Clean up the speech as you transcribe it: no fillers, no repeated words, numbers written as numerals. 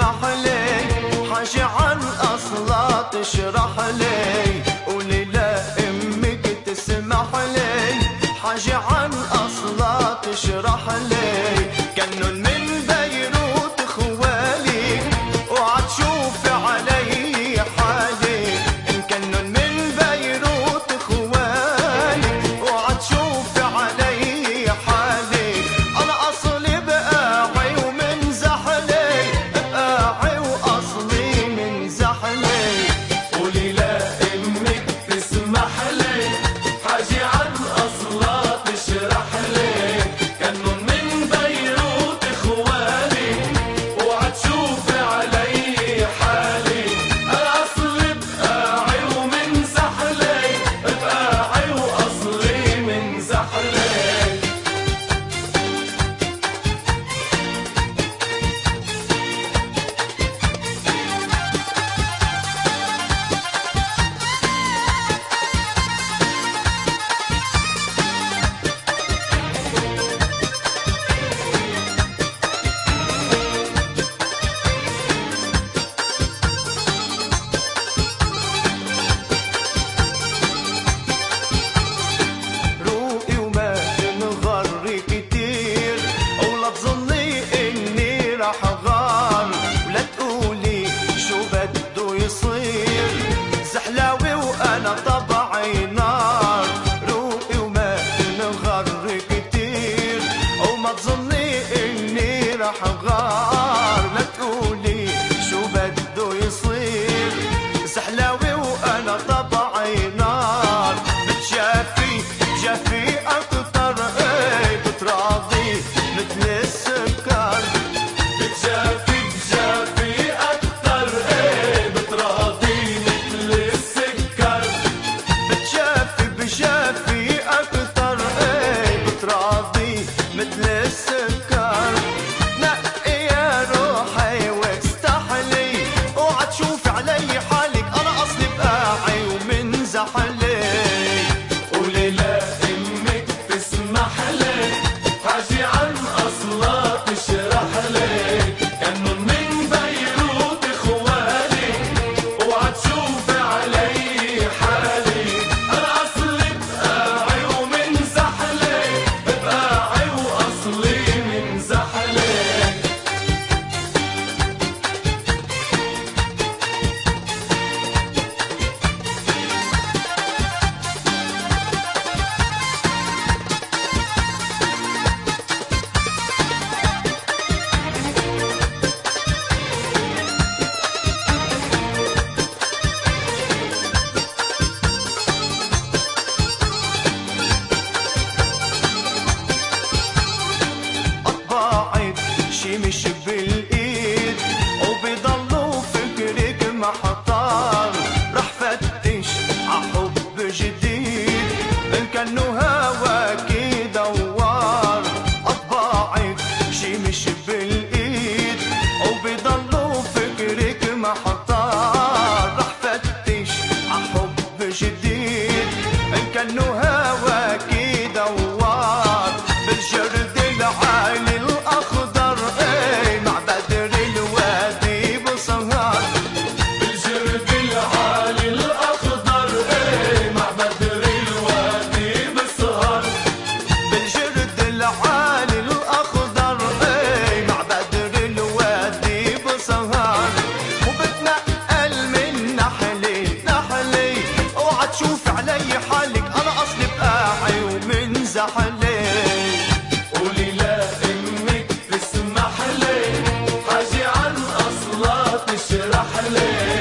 تسمح لي، حاجة عن أصلها تشرح لي. قولي لأمك تسمح لي، حاجة عن أصلها تشرح لي. كانن من بيروت خوالي، وعد شوفي علي حالي. إن كانن من بيروت خوالي، وعد شوفي علي حالي. أنا أصلي بقاعي ومن زحلي، بقاعي وأصلي من زحلي. قولي لأمك تسمح لي، حاجة عن أصلها تشرح لي. كانن من بيروت خوالي، وعد شوفي علي حالي. أنا أصلي بقاعي ومن زحلي، بقاعي وأصلي من زحلي. روقي وما تنغري كتير، ولا تظني اني راح غار. ولا تقولي شو بده يصير، زحلاوي وانا طبعي نار. روقي وما تنغري كتير، وما تظني اني راح غار. لا تقولي شو بده يصير، زحلاوي وانا طبعي نار. بتجافي جافي أكتر، ايه بتراضي مثل السكر. بتجافي أكتر، إيه بتراضي مثل السكر. بجافي أكتر، ايه بتراضي مثل السكر. نقي يا روحي واستحلي، اوعى تشوفي علي حالك. أنا أصلي بقاعي ومن زحلي. قولي لأمك تسمح لي، حاجة عن أصلها تشرح لي. كانن من بيروت خوالي، وعد شوفي علي حالي. أنا أصلي بقاعي ومن زحلي، بقاعي وأصلي من زحلي. قطعت شي مش بالايد، وبيضلوا فكرك محتار. رح فتش عحب جديد، ان كانه هواكي دوار. قطعت شي مش بالايد، وبيضلوا فكرك محتار. رح فتش عحب جديد، ان كانه هواكي دوار. بالجرد العالي الأخضر، ايه مع بدر الوادي بسهر. بالجرد العالي الأخضر، إيه مع بدر الوادي بسهر. بالجرد العالي الأخضر، ايه مع بدر الوادي بسهر. وبتنقل من نحلي نحلي، اوعى تشوفي علي حالك. أنا أصلي بقاعي ومن زحلي. قولي لأمك تسمح لي، حاجة عن أصلها تشرح لي.